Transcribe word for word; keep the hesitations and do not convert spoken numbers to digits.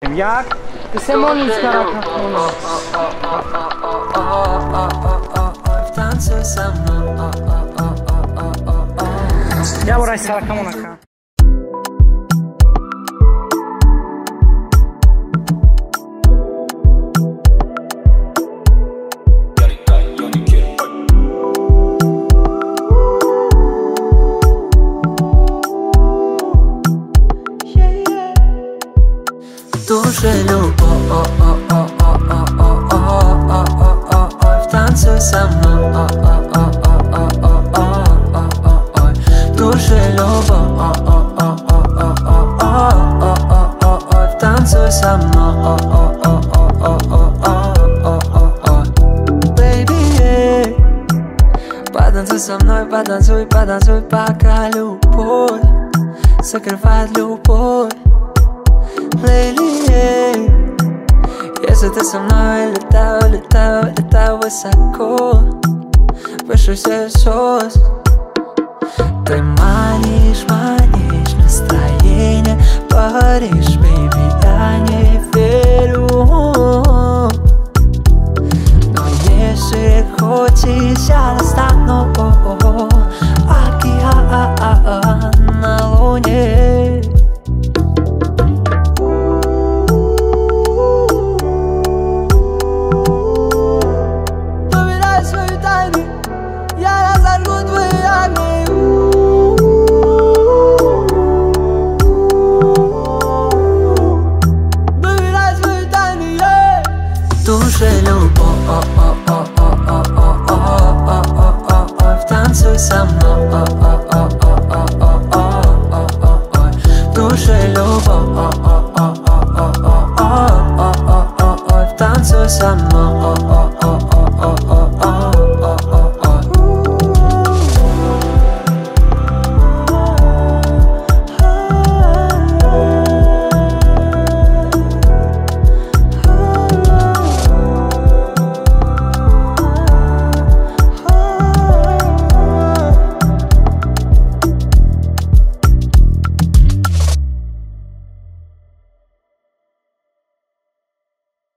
Jak? Ty se modlíš na rakatu. Tancuje se mnou. Já vorrei stare a Monaca. Duże любовь, танцуй со мной. Duże любовь, танцуй со мной. Baby, потанцуй со мной, потанцуй, потанцуй, пока любовь закрывает любовь. Лейли, если ты со мной, летаю, летаю, летаю высоко, выше всех звезд. Ты манишь, манишь настроение, Париж, baby.